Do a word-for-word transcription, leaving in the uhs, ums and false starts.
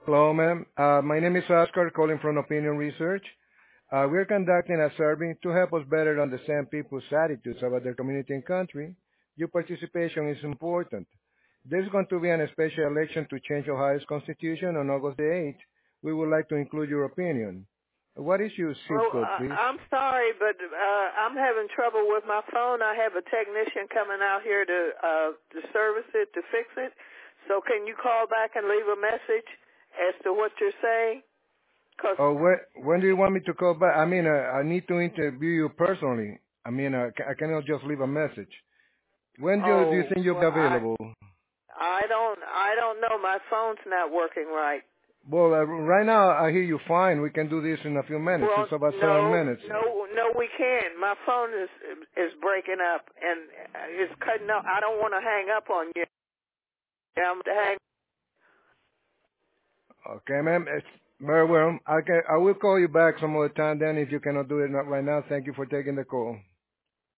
Hello, ma'am. Uh, my name is Oscar, calling from Opinion Research. Uh, we're conducting a survey to help us better understand people's attitudes about their community and country. Your participation is important. There's going to be an special election to change Ohio's constitution on August the eighth. We would like to include your opinion. What is your zip Well, code, uh, please? I'm sorry, but uh, I'm having trouble with my phone. I have a technician coming out here to uh, to service it, to fix it. So can you call back and leave a message as to what you're saying? Cause Oh, whe- when do you want me to call back? I mean, uh, I need to interview you personally. I mean, uh, ca- I cannot just leave a message. When do you, do you oh, think you'll be well, I available? I don't I don't know. My phone's not working right. Well, uh, right now I hear you fine. We can do this in a few minutes. Well, It's about seven no, minutes. no, no, we can't. My phone is is breaking up and it's cutting out. I don't want to hang up on you. I'm to hang. Okay, ma'am. It's very well. I can. I will call you back some other time then if you cannot do it not right now. Thank you for taking the call.